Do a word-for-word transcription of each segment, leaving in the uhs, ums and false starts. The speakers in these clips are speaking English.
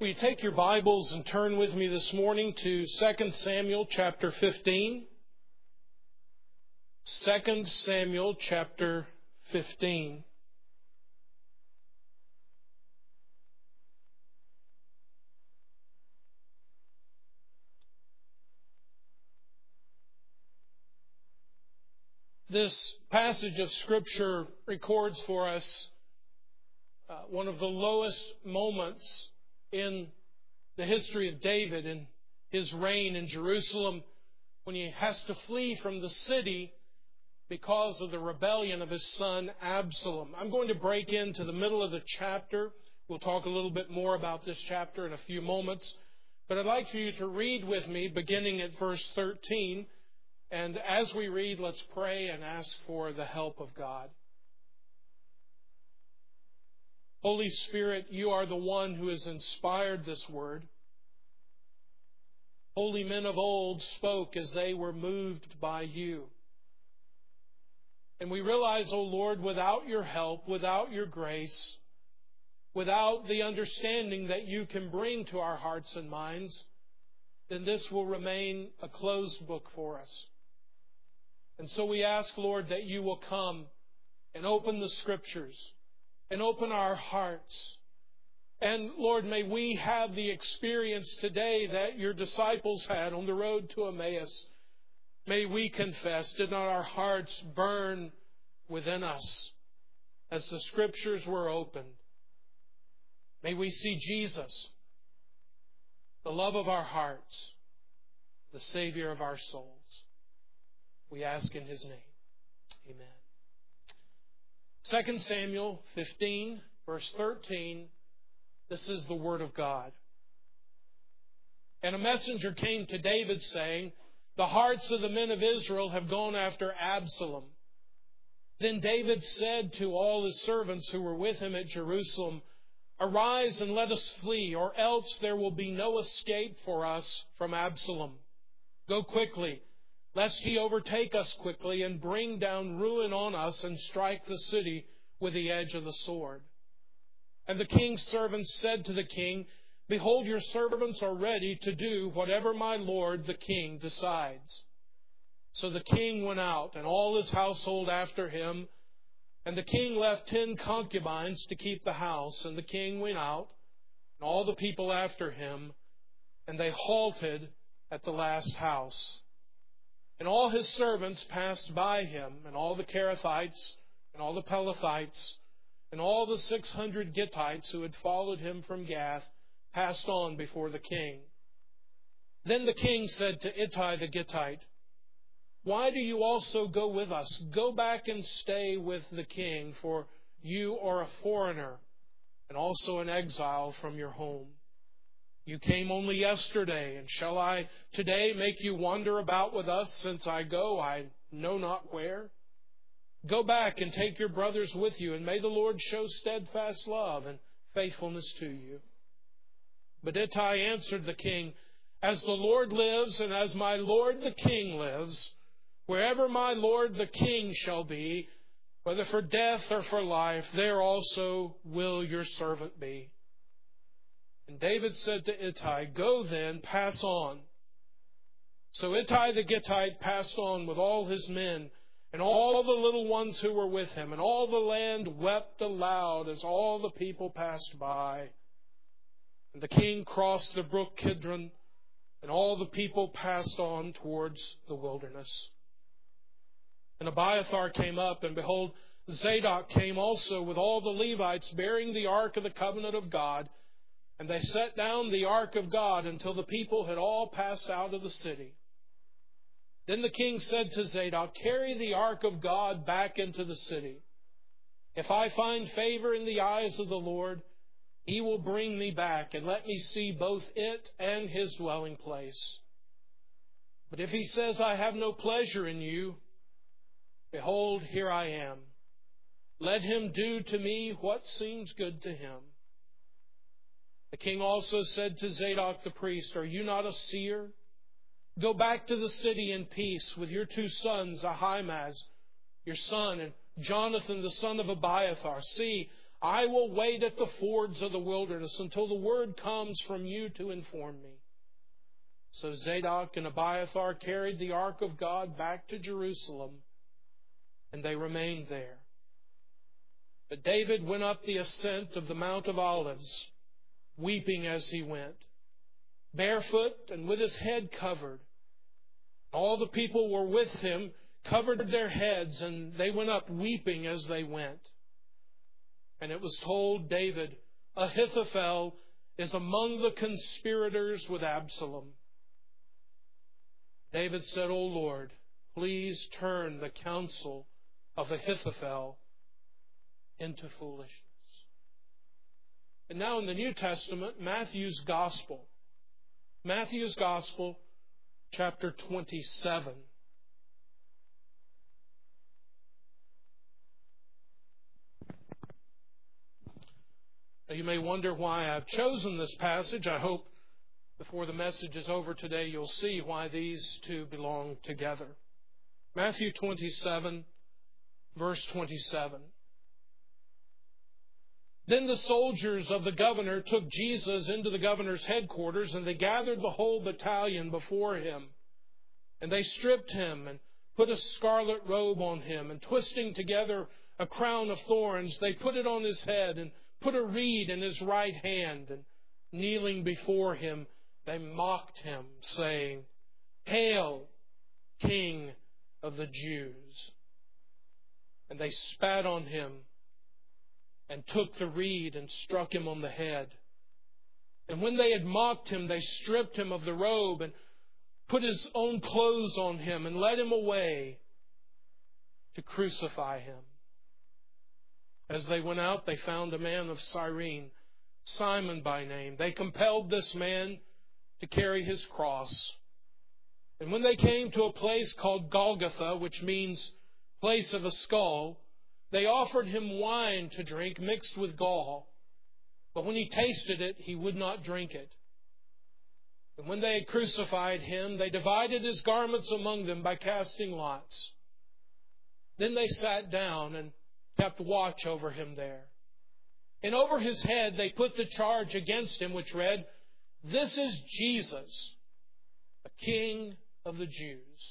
Will you take your Bibles and turn with me this morning to Second Samuel chapter fifteen? Second Samuel chapter fifteen. This passage of Scripture records for us uh, one of the lowest moments in the history of David and his reign in Jerusalem, when he has to flee from the city because of the rebellion of his son Absalom. I'm going to break into the middle of the chapter. We'll talk a little bit more about this chapter in a few moments. But I'd like for you to read with me, beginning at verse thirteen. And as we read, let's pray and ask for the help of God. Holy Spirit, you are the one who has inspired this word. Holy men of old spoke as they were moved by you. And we realize, O Lord, without your help, without your grace, without the understanding that you can bring to our hearts and minds, then this will remain a closed book for us. And so we ask, Lord, that you will come and open the Scriptures and open our hearts. And Lord, may we have the experience today that your disciples had on the road to Emmaus. May we confess, did not our hearts burn within us as the Scriptures were opened? May we see Jesus, the love of our hearts, the Savior of our souls. We ask in His name. Amen. Second Samuel fifteen, verse thirteen. This is the Word of God. And a messenger came to David saying, "The hearts of the men of Israel have gone after Absalom." Then David said to all his servants who were with him at Jerusalem, "Arise and let us flee, or else there will be no escape for us from Absalom. Go quickly, lest he overtake us quickly and bring down ruin on us and strike the city with the edge of the sword." And the king's servants said to the king, "Behold, your servants are ready to do whatever my lord the king decides." So the king went out, and all his household after him. And the king left ten concubines to keep the house. And the king went out, and all the people after him, and they halted at the last house. And all his servants passed by him, and all the Kerethites, and all the Pelethites, and all the six hundred Gittites who had followed him from Gath passed on before the king. Then the king said to Ittai the Gittite, "Why do you also go with us? Go back and stay with the king, for you are a foreigner, and also an exile from your home. You came only yesterday, and shall I today make you wander about with us, since I go I know not where? Go back and take your brothers with you, and may the Lord show steadfast love and faithfulness to you." But Ittai answered the king, "As the Lord lives, and as my lord the king lives, wherever my lord the king shall be, whether for death or for life, there also will your servant be." And David said to Ittai, "Go then, pass on." So Ittai the Gittite passed on with all his men, and all the little ones who were with him, and all the land wept aloud as all the people passed by. And the king crossed the brook Kidron, and all the people passed on towards the wilderness. And Abiathar came up, and behold, Zadok came also with all the Levites bearing the ark of the covenant of God. And they set down the ark of God until the people had all passed out of the city. Then the king said to Zadok, "Carry the ark of God back into the city. If I find favor in the eyes of the Lord, he will bring me back and let me see both it and his dwelling place. But if he says, I have no pleasure in you, behold, here I am. Let him do to me what seems good to him." The king also said to Zadok the priest, "Are you not a seer? Go back to the city in peace with your two sons, Ahimaaz, your son, and Jonathan, the son of Abiathar. See, I will wait at the fords of the wilderness until the word comes from you to inform me. So Zadok and Abiathar carried the ark of God back to Jerusalem, and they remained there. But David went up the ascent of the Mount of Olives, weeping as he went, barefoot and with his head covered. All the people were with him, covered their heads, and they went up weeping as they went. And it was told David, Ahithophel is among the conspirators with Absalom. David said, O Lord, please turn the counsel of Ahithophel into foolishness. And now in the New Testament, Matthew's Gospel. Matthew's Gospel, chapter twenty-seven. Now you may wonder why I've chosen this passage. I hope before the message is over today you'll see why these two belong together. Matthew twenty-seven, verse twenty-seven. Then the soldiers of the governor took Jesus into the governor's headquarters, and they gathered the whole battalion before him. And they stripped him and put a scarlet robe on him, and twisting together a crown of thorns, they put it on his head and put a reed in his right hand. And kneeling before him, they mocked him, saying, Hail, King of the Jews! And they spat on him and took the reed and struck him on the head. And when they had mocked him, they stripped him of the robe and put his own clothes on him and led him away to crucify him. As they went out, they found a man of Cyrene, Simon by name. They compelled this man to carry his cross. And when they came to a place called Golgotha, which means place of a skull, they offered him wine to drink mixed with gall. But when he tasted it, he would not drink it. And when they had crucified him, they divided his garments among them by casting lots. Then they sat down and kept watch over him there. And over his head they put the charge against him, which read, This is Jesus, the King of the Jews.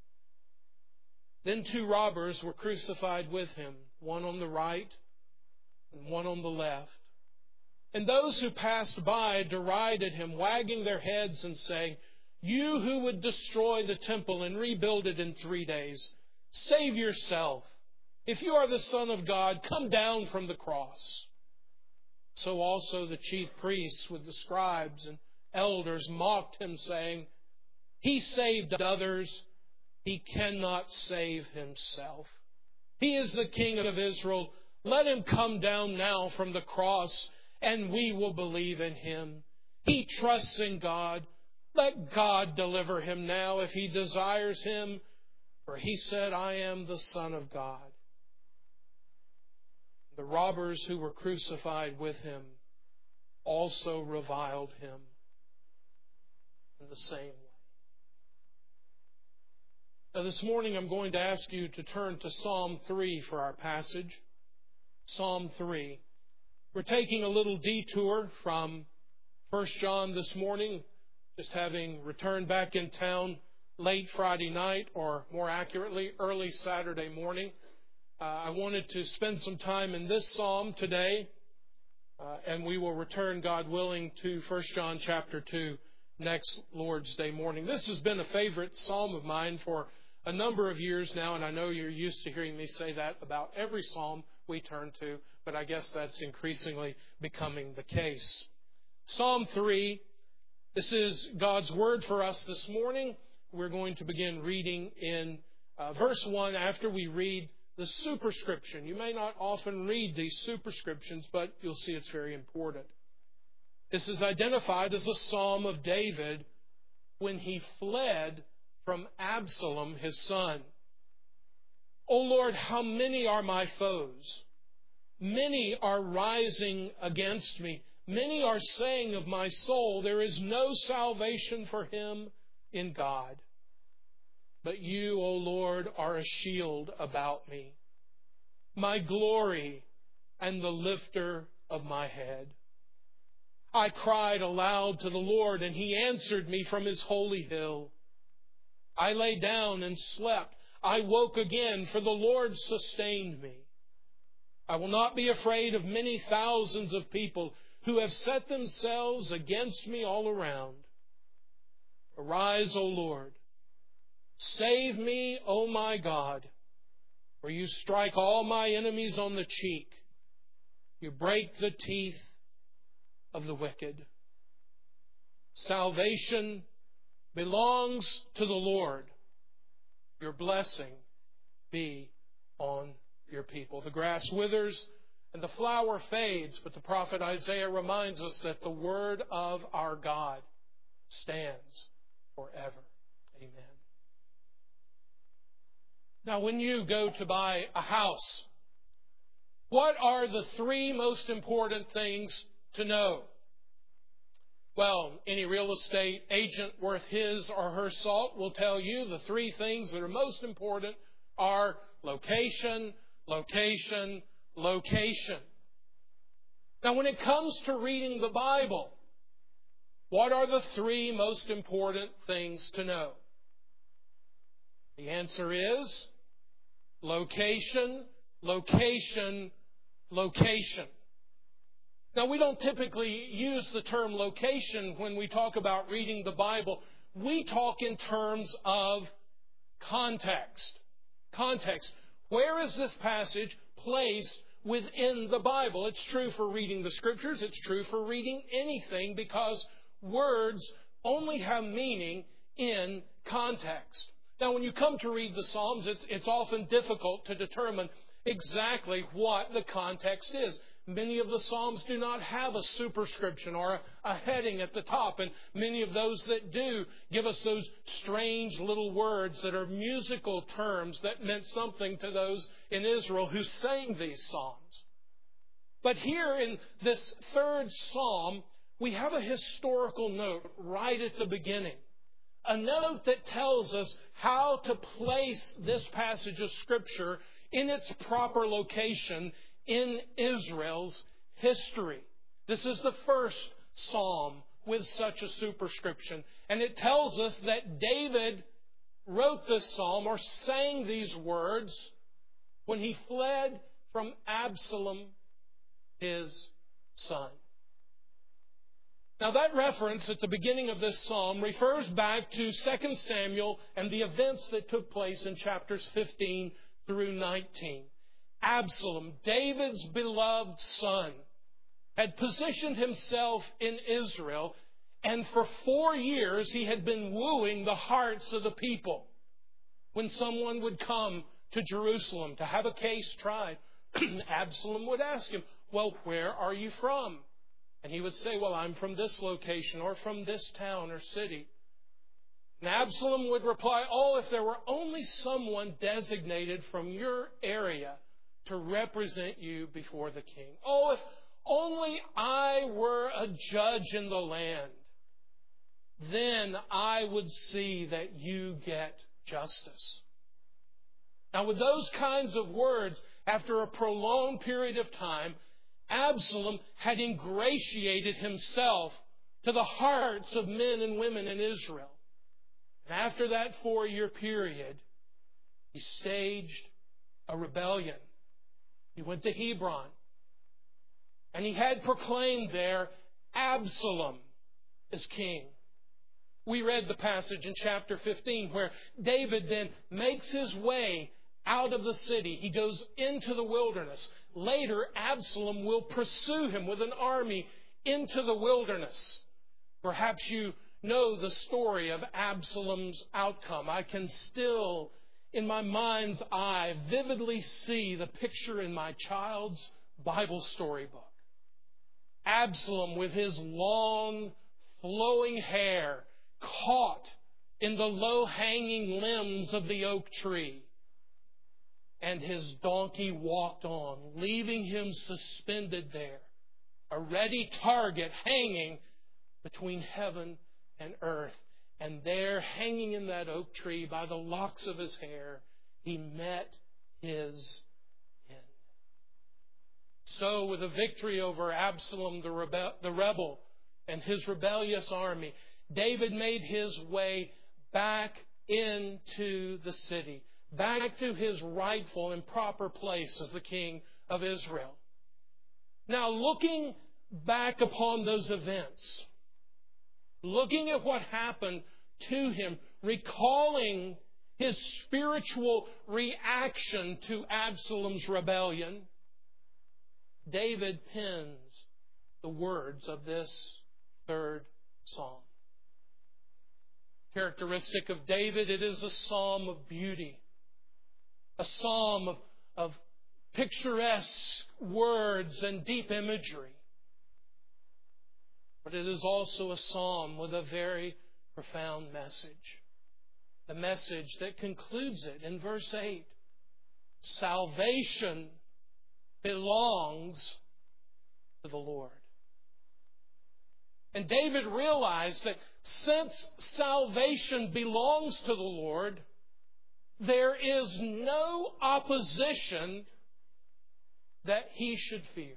Then two robbers were crucified with him, one on the right and one on the left. And those who passed by derided him, wagging their heads and saying, You who would destroy the temple and rebuild it in three days, save yourself. If you are the Son of God, come down from the cross. So also the chief priests with the scribes and elders mocked him, saying, He saved others. He cannot save himself. He is the King of Israel. Let him come down now from the cross, and we will believe in him. He trusts in God. Let God deliver him now if he desires him. For he said, I am the Son of God. The robbers who were crucified with him also reviled him in the same way. Now this morning I'm going to ask you to turn to Psalm three for our passage. Psalm three. We're taking a little detour from First John this morning, just having returned back in town late Friday night, or more accurately, early Saturday morning. Uh, I wanted to spend some time in this psalm today, uh, and we will return, God willing, to First John chapter two next Lord's Day morning. This has been a favorite psalm of mine for a number of years now, and I know you're used to hearing me say that about every psalm we turn to, but I guess that's increasingly becoming the case. Psalm three, this is God's word for us this morning. We're going to begin reading in uh, verse one after we read the superscription. You may not often read these superscriptions, but you'll see it's very important. This is identified as a psalm of David when he fled from Absalom, his son. O Lord, how many are my foes? Many are rising against me. Many are saying of my soul, there is no salvation for him in God. But you, O Lord, are a shield about me, my glory and the lifter of my head. I cried aloud to the Lord, and He answered me from His holy hill. I lay down and slept. I woke again, for the Lord sustained me. I will not be afraid of many thousands of people who have set themselves against me all around. Arise, O Lord. Save me, O my God, for You strike all my enemies on the cheek. You break the teeth of the wicked. Salvation belongs to the Lord. Your blessing be on Your people. The grass withers and the flower fades, but the prophet Isaiah reminds us that the word of our God stands forever. Amen. Now, when you go to buy a house, what are the three most important things to know? Well, any real estate agent worth his or her salt will tell you the three things that are most important are location, location, location. Now, when it comes to reading the Bible, what are the three most important things to know? The answer is location, location, location. Now, we don't typically use the term location when we talk about reading the Bible. We talk in terms of context. Context. Where is this passage placed within the Bible? It's true for reading the Scriptures. It's true for reading anything, because words only have meaning in context. Now, when you come to read the Psalms, it's, it's often difficult to determine exactly what the context is. Many of the Psalms do not have a superscription or a, a heading at the top, and many of those that do give us those strange little words that are musical terms that meant something to those in Israel who sang these Psalms. But here in this third Psalm, we have a historical note right at the beginning. A note that tells us how to place this passage of Scripture in its proper location in Israel's history. This is the first psalm with such a superscription. And it tells us that David wrote this psalm or sang these words when he fled from Absalom, his son. Now, that reference at the beginning of this psalm refers back to Second Samuel and the events that took place in chapters fifteen through nineteen. Absalom, David's beloved son, had positioned himself in Israel, and for four years he had been wooing the hearts of the people. When someone would come to Jerusalem to have a case tried, Absalom would ask him, "Well, where are you from?" And he would say, "Well, I'm from this location or from this town or city." And Absalom would reply, "Oh, if there were only someone designated from your area to represent you before the king. Oh, if only I were a judge in the land, then I would see that you get justice." Now, with those kinds of words, after a prolonged period of time, Absalom had ingratiated himself to the hearts of men and women in Israel. And after that four-year period, he staged a rebellion. He went to Hebron, and he had proclaimed there, "Absalom is king." We read the passage in chapter fifteen where David then makes his way out of the city. He goes into the wilderness. Later, Absalom will pursue him with an army into the wilderness. Perhaps you know the story of Absalom's outcome. I can still, in my mind's eye, vividly see the picture in my child's Bible storybook. Absalom, with his long, flowing hair caught in the low-hanging limbs of the oak tree. And his donkey walked on, leaving him suspended there, a ready target hanging between heaven and earth. And there, hanging in that oak tree by the locks of his hair, he met his end. So with a victory over Absalom the, rebe- the rebel and his rebellious army, David made his way back into the city, back to his rightful and proper place as the king of Israel. Now, looking back upon those events, looking at what happened to him, recalling his spiritual reaction to Absalom's rebellion, David pens the words of this third psalm. Characteristic of David, it is a psalm of beauty, a psalm of, of picturesque words and deep imagery. But it is also a psalm with a very profound message. The message that concludes it in verse eight. Salvation belongs to the Lord. And David realized that since salvation belongs to the Lord, there is no opposition that he should fear.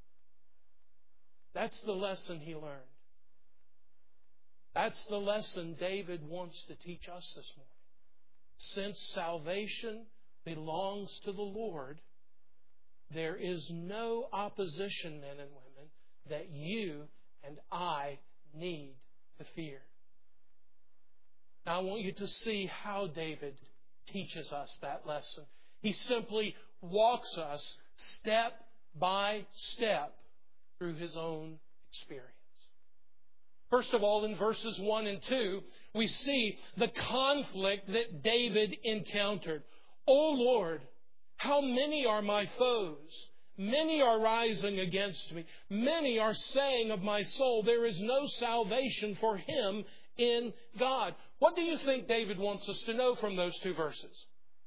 That's the lesson he learned. That's the lesson David wants to teach us this morning. Since salvation belongs to the Lord, there is no opposition, men and women, that you and I need to fear. Now I want you to see how David teaches us that lesson. He simply walks us step by step through his own experience. First of all, in verses one and two, we see the conflict that David encountered. O Lord, how many are my foes? Many are rising against me. Many are saying of my soul, there is no salvation for him in God. What do you think David wants us to know from those two verses?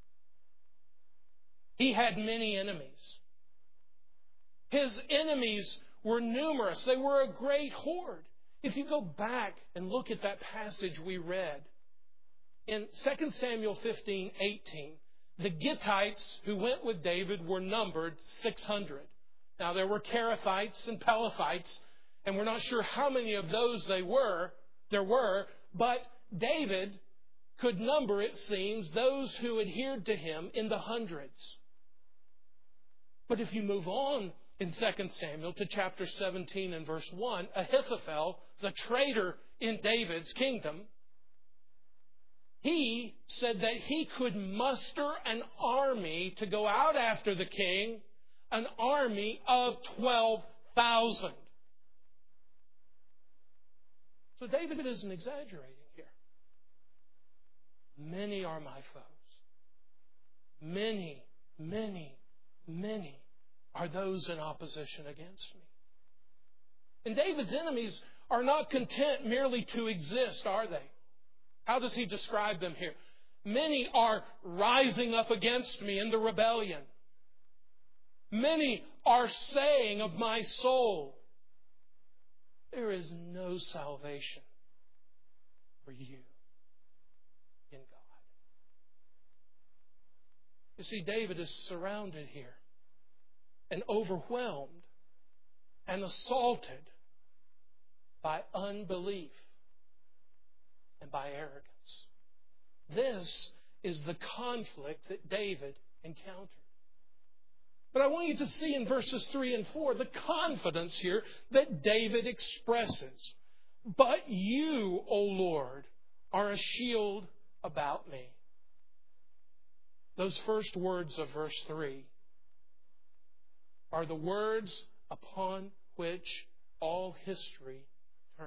He had many enemies. His enemies were numerous. They were a great horde. If you go back and look at that passage we read, in Second Samuel fifteen eighteen, the Gittites who went with David were numbered six hundred. Now there were Kerethites and Pelethites, and we're not sure how many of those they were, there were, but David could number, it seems, those who adhered to him in the hundreds. But if you move on in Second Samuel to chapter seventeen and verse one, Ahithophel, the traitor in David's kingdom, he said that he could muster an army to go out after the king, an army of twelve thousand. So David isn't exaggerating here. Many are my foes. Many, many, many are those in opposition against me. And David's enemies are not content merely to exist, are they? How does he describe them here? Many are rising up against me in the rebellion. Many are saying of my soul, there is no salvation for you in God. You see, David is surrounded here and overwhelmed and assaulted by unbelief and by arrogance. This is the conflict that David encountered. But I want you to see in verses three and four the confidence here that David expresses. But you, O Lord, are a shield about me. Those first words of verse three are the words upon which all history turns.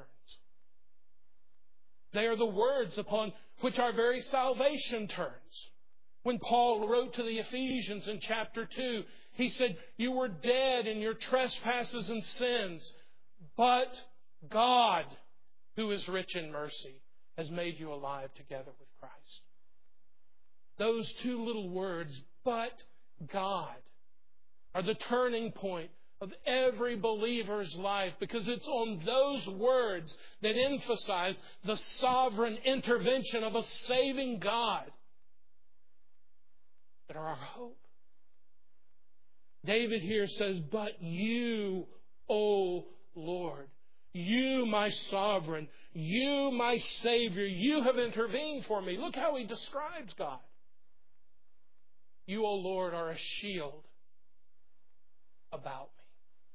They are the words upon which our very salvation turns. When Paul wrote to the Ephesians in chapter two, he said, you were dead in your trespasses and sins, but God, who is rich in mercy, has made you alive together with Christ. Those two little words, but God, are the turning point of every believer's life, because it's on those words that emphasize the sovereign intervention of a saving God that are our hope. David here says, but you, O Lord, you, my sovereign, you, my Savior, you have intervened for me. Look how he describes God. You, O Lord, are a shield about me.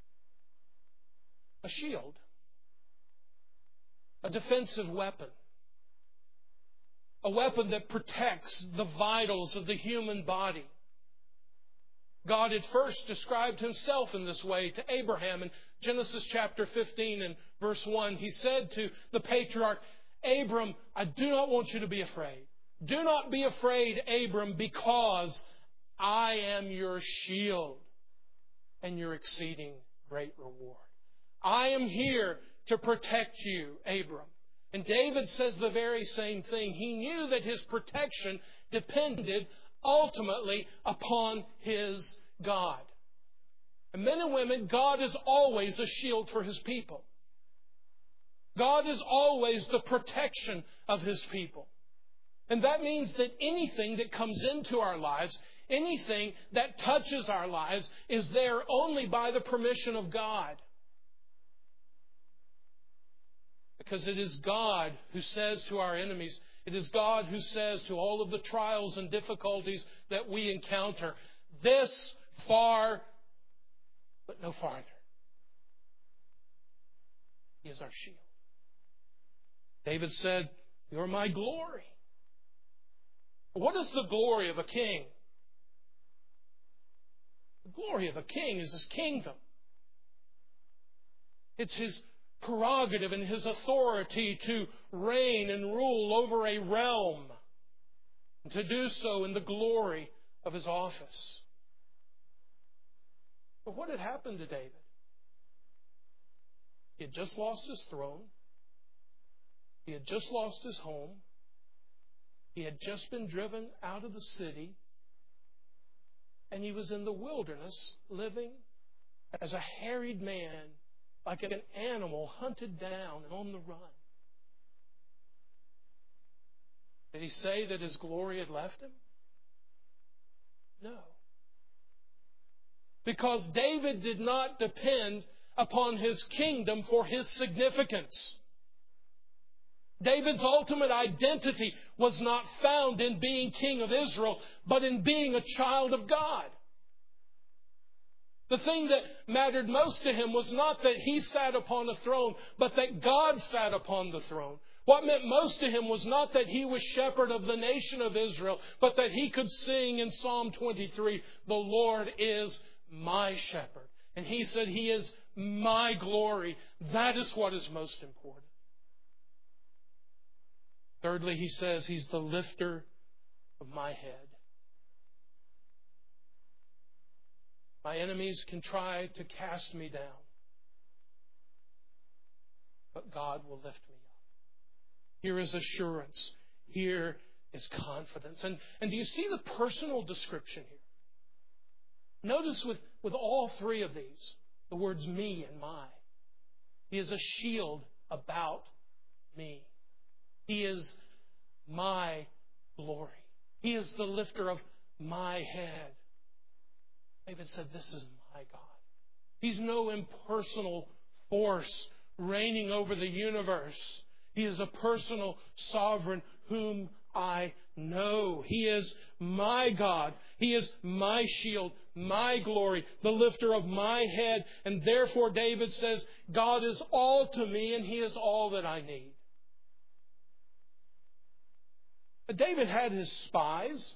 A shield. A defensive weapon. A weapon that protects the vitals of the human body. God had first described himself in this way to Abraham in Genesis chapter fifteen and verse one. He said to the patriarch, Abram, I do not want you to be afraid. Do not be afraid, Abram, because I am your shield and your exceeding great reward. I am here to protect you, Abram. And David says the very same thing. He knew that his protection depended ultimately upon his God. And men and women, God is always a shield for his people. God is always the protection of his people. And that means that anything that comes into our lives, anything that touches our lives, is there only by the permission of God. Because it is God who says to our enemies, it is God who says to all of the trials and difficulties that we encounter, this far, but no farther. He is our shield. David said, you're my glory. What is the glory of a king? The glory of a king is his kingdom. It's his prerogative and his authority to reign and rule over a realm, and to do so in the glory of his office. But what had happened to David? He had just lost his throne. He had just lost his home. He had just been driven out of the city. And he was in the wilderness living as a harried man, like an animal hunted down and on the run. Did he say that his glory had left him? No. Because David did not depend upon his kingdom for his significance. David's ultimate identity was not found in being king of Israel, but in being a child of God. The thing that mattered most to him was not that he sat upon a throne, but that God sat upon the throne. What meant most to him was not that he was shepherd of the nation of Israel, but that he could sing in Psalm twenty-three, the Lord is my shepherd. And he said, he is my glory. That is what is most important. Thirdly, he says, he's the lifter of my head. My enemies can try to cast me down, but God will lift me up. Here is assurance. Here is confidence. And, and do you see the personal description here? Notice with, with all three of these, the words me and my. He is a shield about me. He is my glory. He is the lifter of my head. David said, this is my God. He's no impersonal force reigning over the universe. He is a personal sovereign whom I know. He is my God. He is my shield, my glory, the lifter of my head. And therefore, David says, God is all to me and He is all that I need. But David had his spies.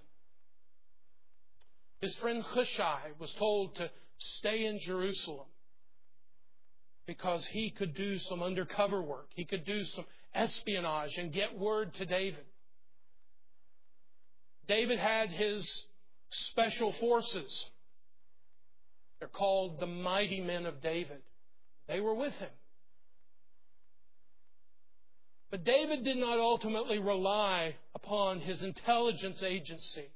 His friend Hushai was told to stay in Jerusalem because he could do some undercover work. He could do some espionage and get word to David. David had his special forces. They're called the mighty men of David. They were with him. But David did not ultimately rely upon his intelligence agency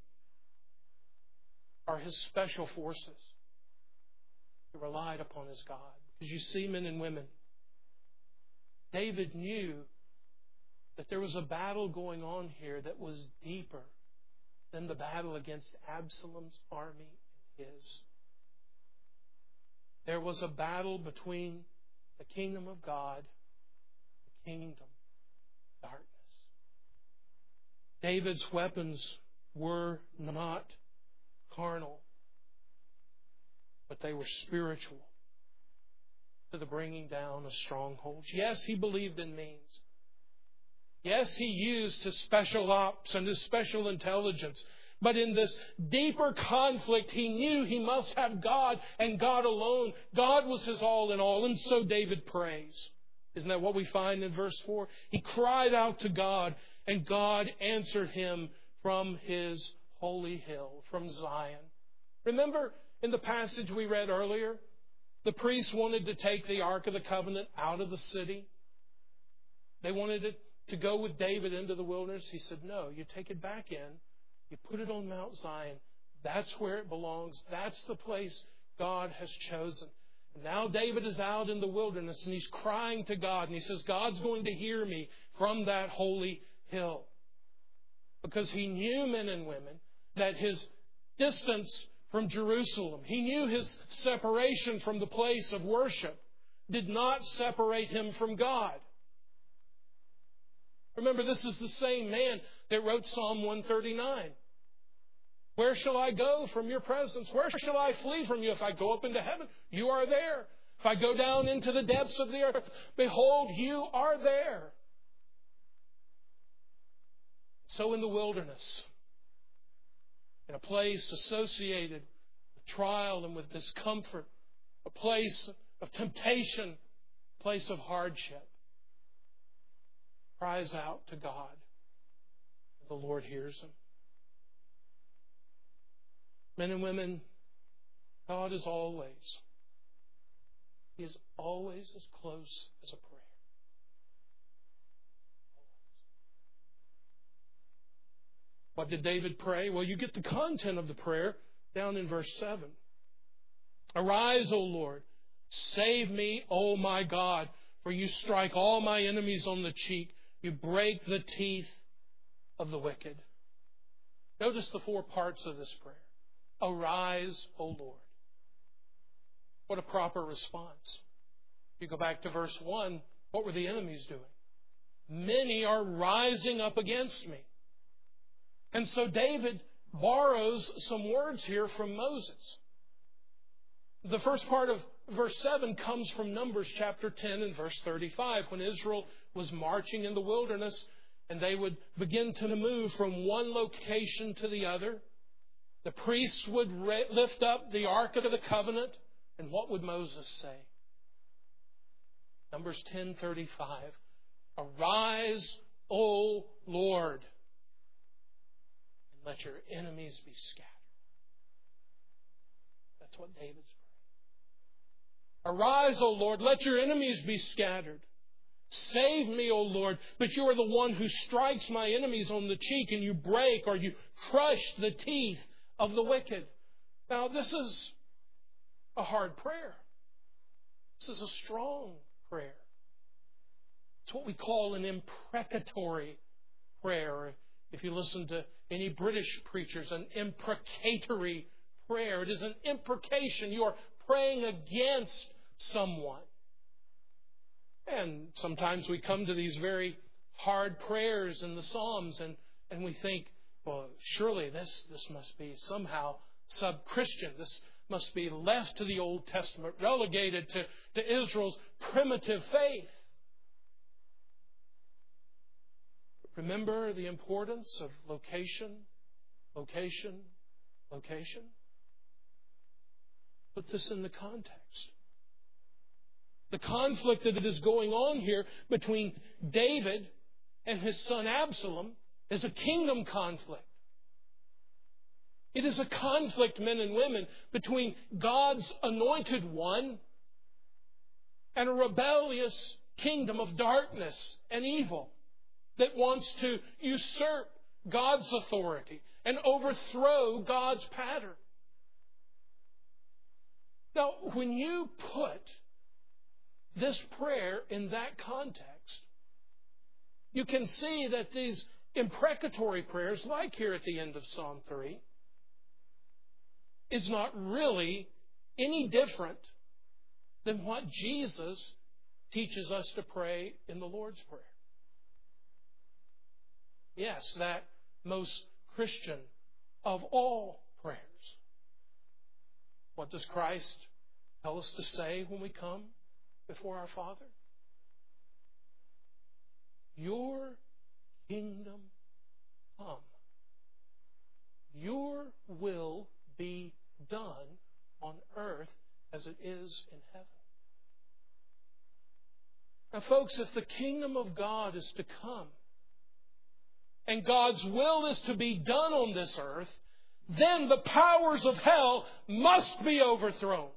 or his special forces. He relied upon his God. Because you see, men and women, David knew that there was a battle going on here that was deeper than the battle against Absalom's army and his. There was a battle between the kingdom of God and the kingdom of darkness. David's weapons were not carnal, but they were spiritual to the bringing down of strongholds. Yes, he believed in means. Yes, he used his special ops and his special intelligence. But in this deeper conflict, he knew he must have God and God alone. God was his all in all. And so David prays. Isn't that what we find in verse four? He cried out to God, and God answered him from his holy hill, from Zion. Remember in the passage we read earlier, the priests wanted to take the Ark of the Covenant out of the city. They wanted it to go with David into the wilderness. He said, no, you take it back in. You put it on Mount Zion. That's where it belongs. That's the place God has chosen. And now David is out in the wilderness and he's crying to God. And he says, God's going to hear me from that holy hill. Because he knew, men and women, that his distance from Jerusalem, he knew his separation from the place of worship did not separate him from God. Remember, this is the same man that wrote Psalm one thirty-nine. Where shall I go from your presence? Where shall I flee from you? If I go up into heaven, you are there. If I go down into the depths of the earth, behold, you are there. So in the wilderness, in a place associated with trial and with discomfort, a place of temptation, a place of hardship, cries out to God. The Lord hears him. Men and women, God is always, He is always as close as a prayer. What did David pray? Well, you get the content of the prayer down in verse seven. Arise, O Lord, save me, O my God, for you strike all my enemies on the cheek. You break the teeth of the wicked. Notice the four parts of this prayer. Arise, O Lord. What a proper response. You go back to verse one, what were the enemies doing? Many are rising up against me. And so David borrows some words here from Moses. The first part of verse seven comes from Numbers chapter ten and verse thirty-five, when Israel was marching in the wilderness and they would begin to move from one location to the other. The priests would lift up the Ark of the Covenant, and what would Moses say? Numbers ten thirty-five. Arise, O Lord, and let your enemies be scattered. That's what David's praying. Arise, O Lord, let your enemies be scattered. Save me, O Lord, but you are the one who strikes my enemies on the cheek, and you break or you crush the teeth of the wicked. Now, this is a hard prayer. This is a strong prayer. It's what we call an imprecatory prayer. If you listen to any British preachers, an imprecatory prayer. It is an imprecation. You are praying against someone. And sometimes we come to these very hard prayers in the Psalms and, and we think, well, surely this, this must be somehow sub-Christian. This must be left to the Old Testament, relegated to, to Israel's primitive faith. Remember the importance of location, location, location. Put this in the context. The conflict that is going on here between David and his son Absalom is a kingdom conflict. It is a conflict, men and women, between God's anointed one and a rebellious kingdom of darkness and evil that wants to usurp God's authority and overthrow God's pattern. Now, when you put this prayer in that context, you can see that these imprecatory prayers, like here at the end of Psalm three, is not really any different than what Jesus teaches us to pray in the Lord's Prayer. Yes, that most Christian of all prayers. What does Christ tell us to say when we come before our Father? Your kingdom come. Your will be done on earth as it is in heaven. Now, folks, if the kingdom of God is to come, and God's will is to be done on this earth, then the powers of hell must be overthrown.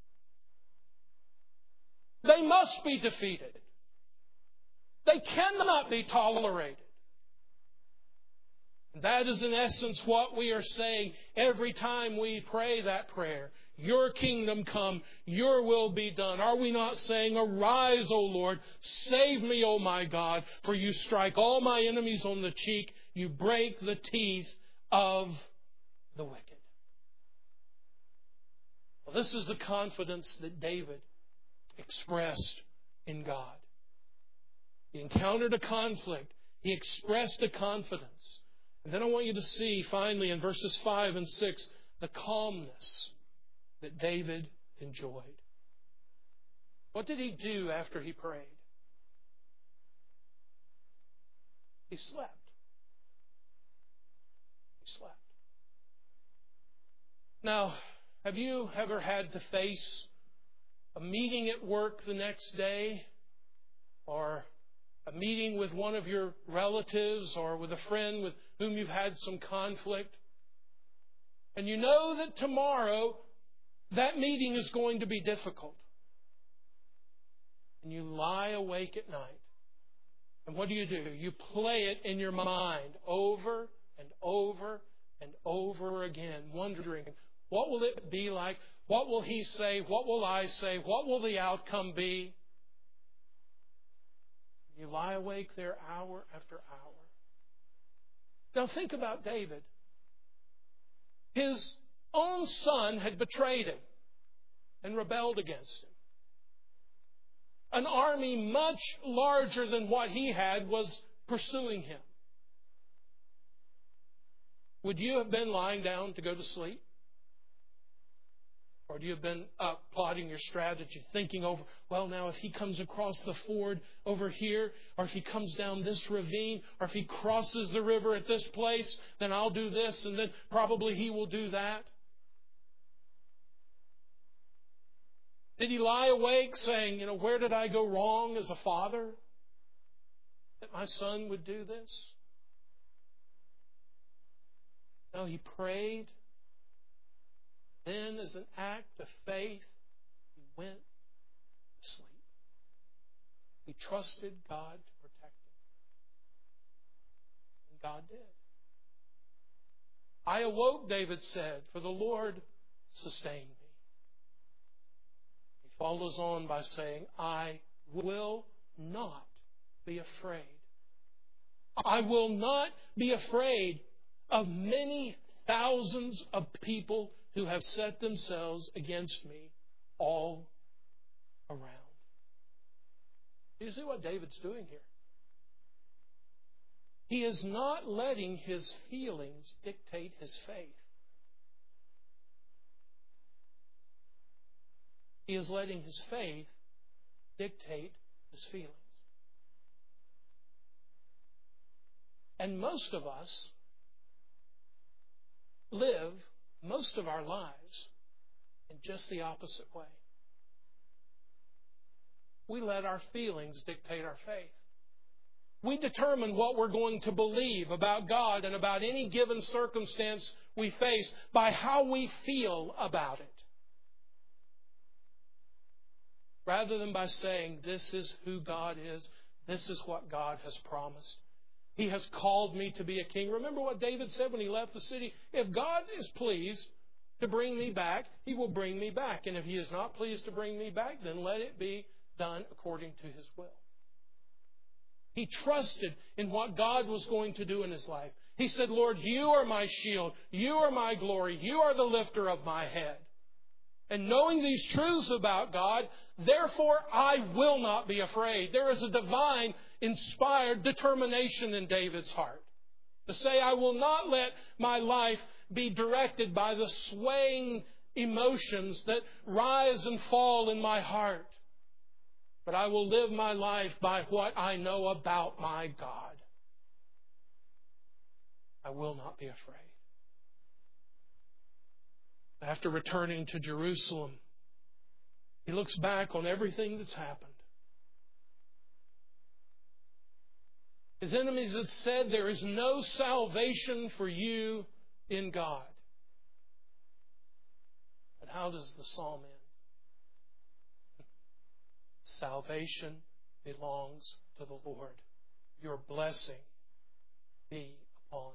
They must be defeated. They cannot be tolerated. That is in essence what we are saying every time we pray that prayer. Your kingdom come, your will be done. Are we not saying, arise, O Lord, save me, O my God, for you strike all my enemies on the cheek, you break the teeth of the wicked. Well, this is the confidence that David expressed in God. He encountered a conflict. He expressed a confidence. And then I want you to see, finally, in verses five and six, the calmness that David enjoyed. What did he do after he prayed? He slept. He slept. Now, have you ever had to face a meeting at work the next day, or a meeting with one of your relatives, or with a friend with whom you've had some conflict, and you know that tomorrow that meeting is going to be difficult, and you lie awake at night, and what do you do? You play it in your mind over and over and over again, wondering, what will it be like? What will he say? What will I say? What will the outcome be? You lie awake there hour after hour. Now think about David. His own son had betrayed him and rebelled against him. An army much larger than what he had was pursuing him. Would you have been lying down to go to sleep? Or do you have been up plotting your strategy, thinking over, well, now if he comes across the ford over here, or if he comes down this ravine, or if he crosses the river at this place, then I'll do this, and then probably he will do that. Did he lie awake saying, you know, where did I go wrong as a father that my son would do this? No, he prayed. Then, as an act of faith, he went to sleep. He trusted God to protect him. And God did. I awoke, David said, for the Lord sustained me. He follows on by saying, I will not be afraid. I will not be afraid of many thousands of people who have set themselves against me all around. Do you see what David's doing here? He is not letting his feelings dictate his faith. He is letting his faith dictate his feelings. And most of us live most of our lives in just the opposite way. We let our feelings dictate our faith. We determine what we're going to believe about God and about any given circumstance we face by how we feel about it, rather than by saying, this is who God is, this is what God has promised. He has called me to be a king. Remember what David said when he left the city? If God is pleased to bring me back, He will bring me back. And if He is not pleased to bring me back, then let it be done according to His will. He trusted in what God was going to do in his life. He said, Lord, you are my shield. You are my glory. You are the lifter of my head. And knowing these truths about God, therefore I will not be afraid. There is a divine inspired determination in David's heart to say, I will not let my life be directed by the swaying emotions that rise and fall in my heart. But I will live my life by what I know about my God. I will not be afraid. After returning to Jerusalem, he looks back on everything that's happened. His enemies had said, there is no salvation for you in God. But how does the psalm end? Salvation belongs to the Lord. Your blessing be upon.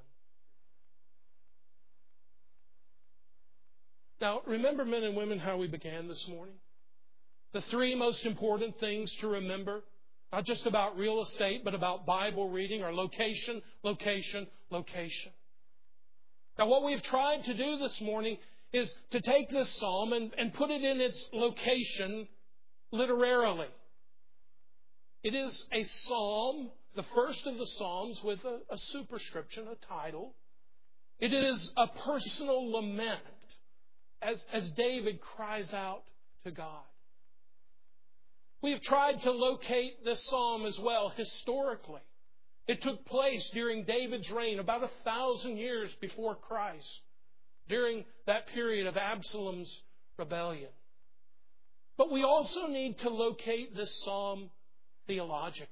Now, remember, men and women, how we began this morning? The three most important things to remember, not just about real estate, but about Bible reading, are location, location, location. Now, what we've tried to do this morning is to take this psalm and, and put it in its location literarily. It is a psalm, the first of the psalms, with a, a superscription, a title. It is a personal lament as, as David cries out to God. We have tried to locate this psalm as well historically. It took place during David's reign, about a thousand years before Christ, during that period of Absalom's rebellion. But we also need to locate this psalm theologically.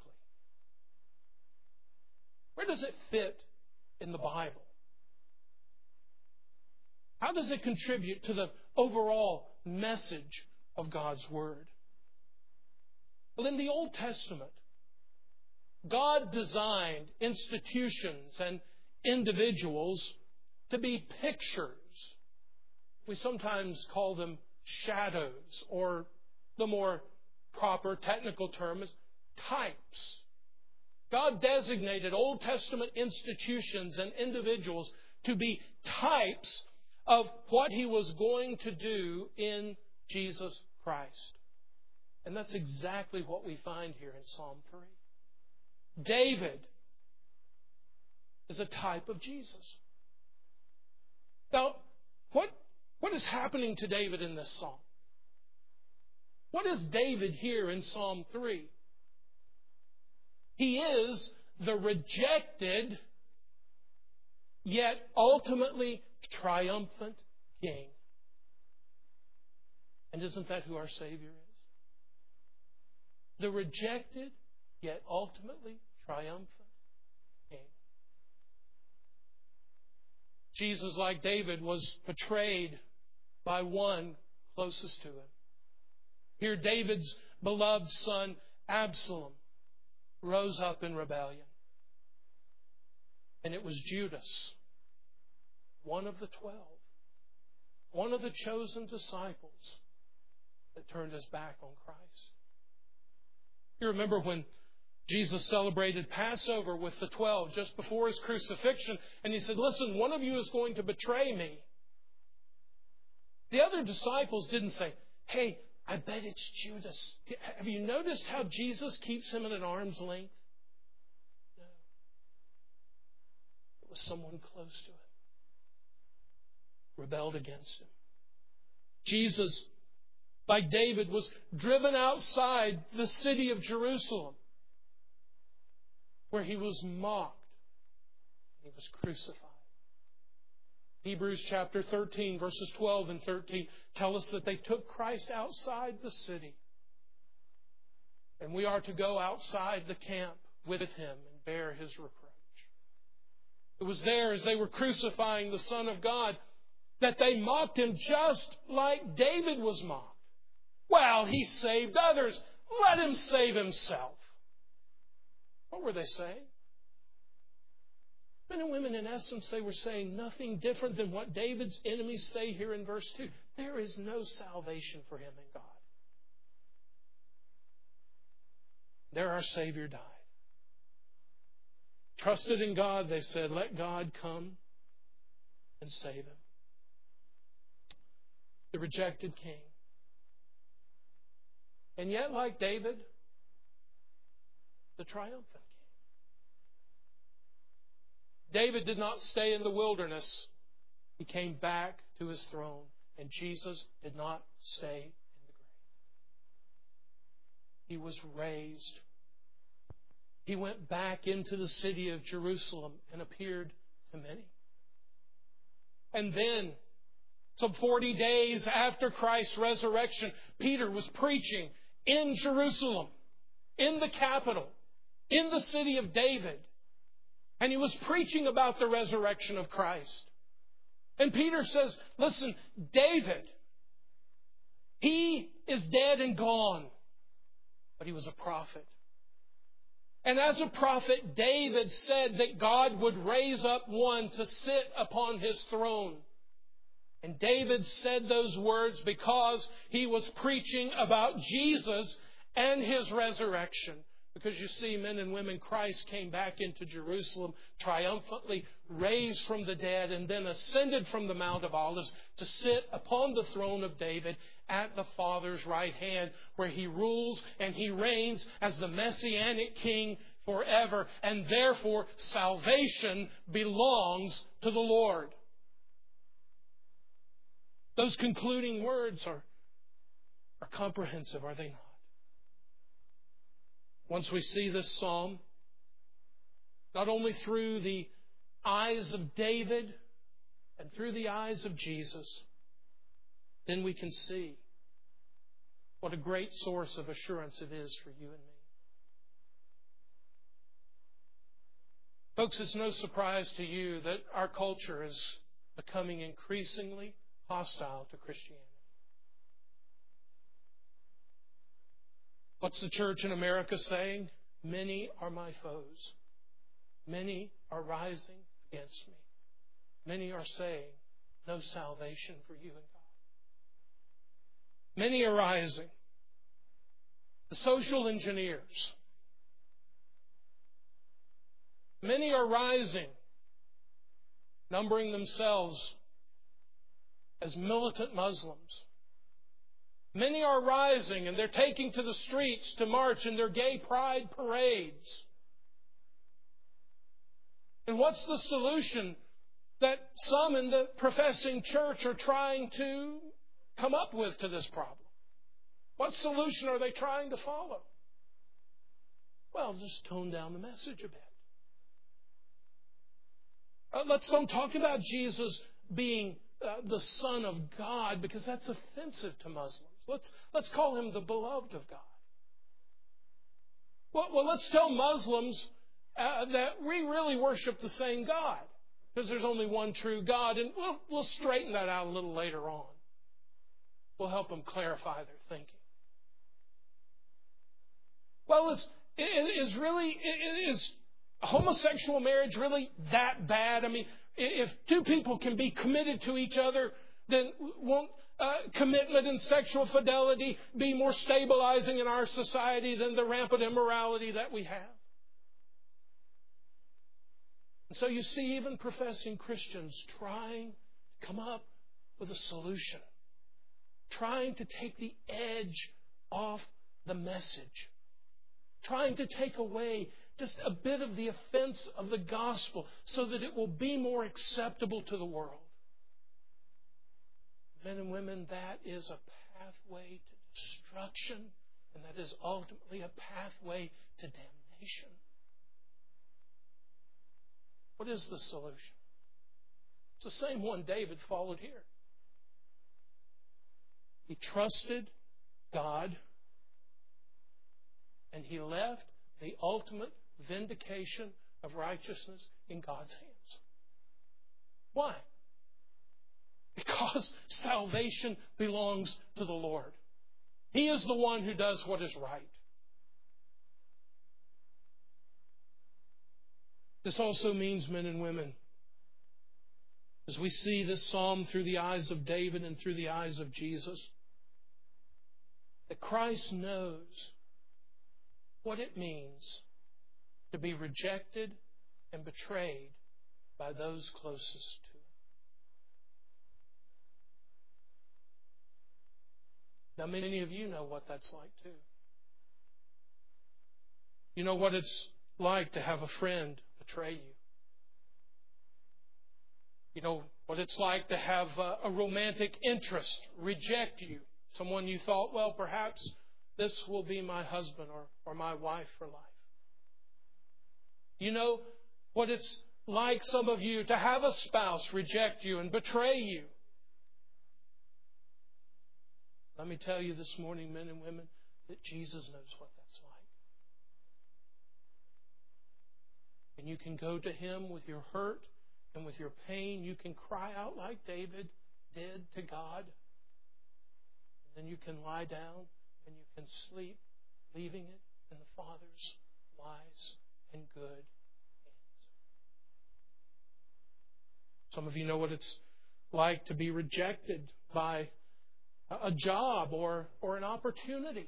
Where does it fit in the Bible? How does it contribute to the overall message of God's Word? Well, in the Old Testament, God designed institutions and individuals to be pictures. We sometimes call them shadows, or the more proper technical term is types. God designated Old Testament institutions and individuals to be types of what He was going to do in Jesus Christ. And that's exactly what we find here in Psalm three. David is a type of Jesus. Now, what, what is happening to David in this psalm? What is David here in Psalm three? He is the rejected, yet ultimately triumphant King. And isn't that who our Savior is? The rejected, yet ultimately triumphant King. Jesus, like David, was betrayed by one closest to him. Here, David's beloved son, Absalom, rose up in rebellion. And it was Judas, one of the twelve, one of the chosen disciples, that turned his back on Christ. You remember when Jesus celebrated Passover with the twelve just before His crucifixion, and He said, listen, one of you is going to betray me. The other disciples didn't say, hey, I bet it's Judas. Have you noticed how Jesus keeps him at an arm's length? No. It was someone close to him. Rebelled against him. Jesus, like David, was driven outside the city of Jerusalem, where He was mocked. He was crucified. Hebrews chapter thirteen, verses twelve and thirteen tell us that they took Christ outside the city. And we are to go outside the camp with Him and bear His reproach. It was there, as they were crucifying the Son of God, that they mocked Him just like David was mocked. Well, He saved others. Let Him save Himself. What were they saying? Men and women, in essence, they were saying nothing different than what David's enemies say here in verse two. There is no salvation for him in God. There our Savior died. Trusted in God, they said, let God come and save him. The rejected King. And yet, like David, the triumphant king. David did not stay in the wilderness. He came back to his throne. And Jesus did not stay in the grave. He was raised. He went back into the city of Jerusalem and appeared to many. And then, some forty days after Christ's resurrection, Peter was preaching in Jerusalem, in the capital, in the city of David. And he was preaching about the resurrection of Christ. And Peter says, listen, David, he is dead and gone, but he was a prophet. And as a prophet, David said that God would raise up one to sit upon his throne. And David said those words because he was preaching about Jesus and his resurrection. Because you see, men and women, Christ came back into Jerusalem triumphantly, raised from the dead, and then ascended from the Mount of Olives to sit upon the throne of David at the Father's right hand, where He rules and He reigns as the Messianic King forever. And therefore, salvation belongs to the Lord. Those concluding words are, are comprehensive, are they not? Once we see this psalm, not only through the eyes of David and through the eyes of Jesus, then we can see what a great source of assurance it is for you and me. Folks, it's no surprise to you that our culture is becoming increasingly hostile to Christianity. What's the church in America saying? Many are my foes. Many are rising against me. Many are saying, no salvation for you and God. Many are rising. The social engineers. Many are rising, numbering themselves as militant Muslims. Many are rising, and they're taking to the streets to march in their gay pride parades. And what's the solution that some in the professing church are trying to come up with to this problem? What solution are they trying to follow? Well, just tone down the message a bit. Uh, let's don't talk about Jesus being uh, the Son of God, because that's offensive to Muslims. Let's, let's call Him the beloved of God. Well, well let's tell Muslims uh, that we really worship the same God, because there's only one true God, and we'll, we'll straighten that out a little later on. We'll help them clarify their thinking. Well, is, is really, is homosexual marriage really that bad? I mean, if two people can be committed to each other, then won't uh, commitment and sexual fidelity be more stabilizing in our society than the rampant immorality that we have? And so you see even professing Christians trying to come up with a solution, trying to take the edge off the message, trying to take away just a bit of the offense of the gospel so that it will be more acceptable to the world. Men and women, that is a pathway to destruction, and that is ultimately a pathway to damnation. What is the solution? It's the same one David followed here. He trusted God, and he left the ultimate vindication of righteousness in God's hands. Why? Because salvation belongs to the Lord. He is the one who does what is right. This also means, men and women, as we see this psalm through the eyes of David and through the eyes of Jesus, that Christ knows what it means to be rejected and betrayed by those closest to Him. Now, many of you know what that's like, too. You know what it's like to have a friend betray you. You know what it's like to have a, a romantic interest reject you. Someone you thought, well, perhaps this will be my husband or, or my wife for life. You know what it's like, some of you, to have a spouse reject you and betray you. Let me tell you this morning, men and women, that Jesus knows what that's like. And you can go to Him with your hurt and with your pain. You can cry out like David did to God. And then you can lie down and you can sleep, leaving it in the Father's wise and good hands. Some of you know what it's like to be rejected by a job or, or an opportunity.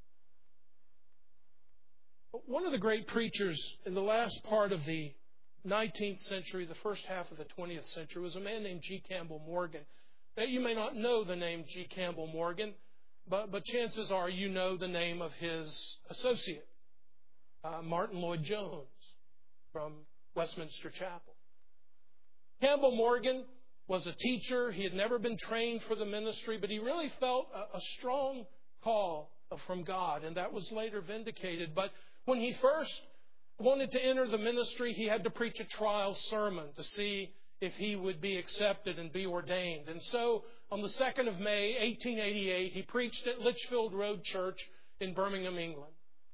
One of the great preachers in the last part of the nineteenth century, the first half of the twentieth century, was a man named G. Campbell Morgan. Now, you may not know the name G. Campbell Morgan, but, but chances are you know the name of his associate, uh, Martin Lloyd-Jones from Westminster Chapel. Campbell Morgan was a teacher. He had never been trained for the ministry, but he really felt a, a strong call from God, and that was later vindicated. But when he first wanted to enter the ministry, he had to preach a trial sermon to see if he would be accepted and be ordained. And so on the second of May, eighteen eighty-eight, he preached at Lichfield Road Church in Birmingham, England.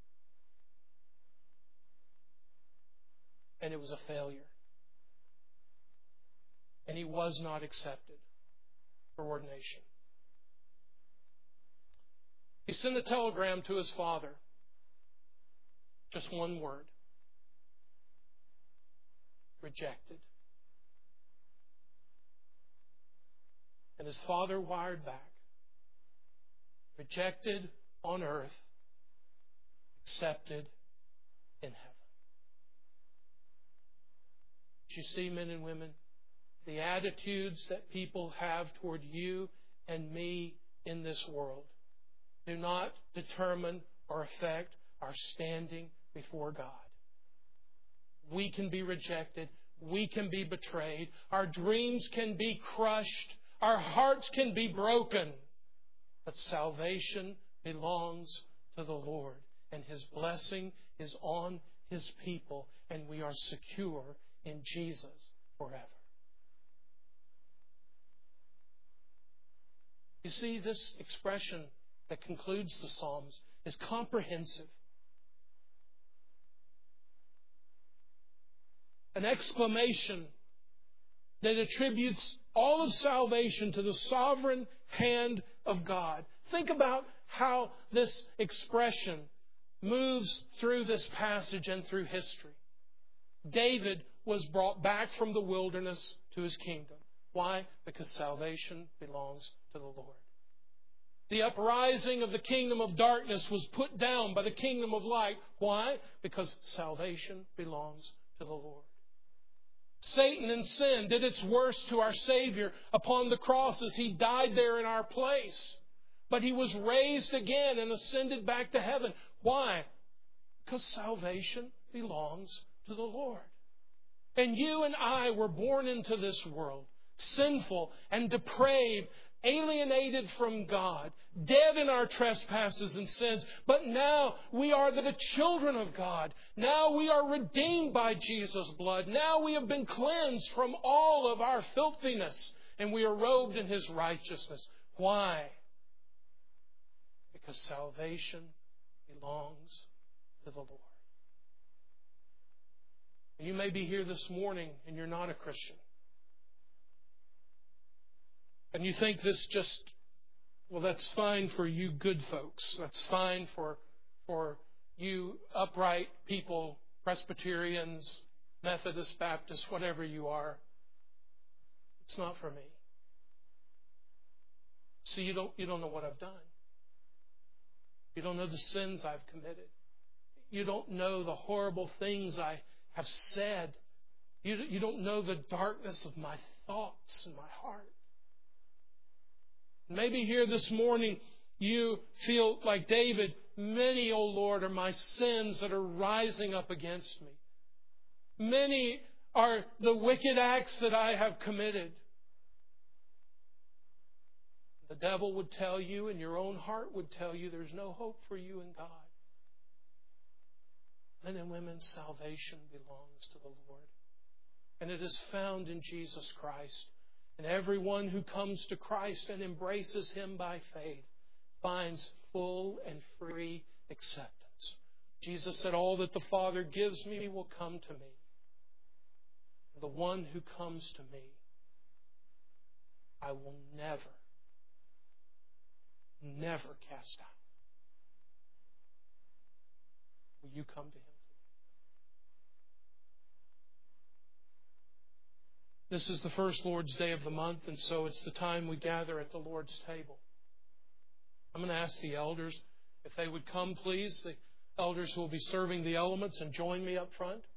And it was a failure. And he was not accepted for ordination. He sent a telegram to his father. Just one word. Rejected. And his father wired back. Rejected on earth, accepted in heaven. But you see, men and women, the attitudes that people have toward you and me in this world do not determine or affect our standing before God. We can be rejected. We can be betrayed. Our dreams can be crushed. Our hearts can be broken. But salvation belongs to the Lord, and His blessing is on His people, and we are secure in Jesus forever. You see, this expression that concludes the Psalms is comprehensive. An exclamation that attributes all of salvation to the sovereign hand of God. Think about how this expression moves through this passage and through history. David was brought back from the wilderness to his kingdom. Why? Because salvation belongs to the Lord. The uprising of the kingdom of darkness was put down by the kingdom of light. Why? Because salvation belongs to the Lord. Satan and sin did its worst to our Savior upon the cross as He died there in our place. But He was raised again and ascended back to heaven. Why? Because salvation belongs to the Lord. And you and I were born into this world, sinful and depraved, alienated from God, dead in our trespasses and sins. But now we are the children of God. Now we are redeemed by Jesus' blood. Now we have been cleansed from all of our filthiness, and we are robed in His righteousness. Why? Because salvation belongs to the Lord. You may be here this morning and you're not a Christian. And you think this just, well, that's fine for you good folks. That's fine for, for you upright people, Presbyterians, Methodists, Baptists, whatever you are. It's not for me. See, you don't, you don't know what I've done. You don't know the sins I've committed. You don't know the horrible things I have said. You, you don't know the darkness of my thoughts and my heart. Maybe here this morning you feel like David, many, O Lord, are my sins that are rising up against me. Many are the wicked acts that I have committed. The devil would tell you, and your own heart would tell you, there's no hope for you in God. Men and women, salvation belongs to the Lord. And it is found in Jesus Christ. And everyone who comes to Christ and embraces Him by faith finds full and free acceptance. Jesus said, all that the Father gives me will come to me. The one who comes to me, I will never, never cast out. Will you come to Him? This is the first Lord's Day of the month, and so it's the time we gather at the Lord's table. I'm going to ask the elders if they would come, please, the elders who will be serving the elements, and join me up front.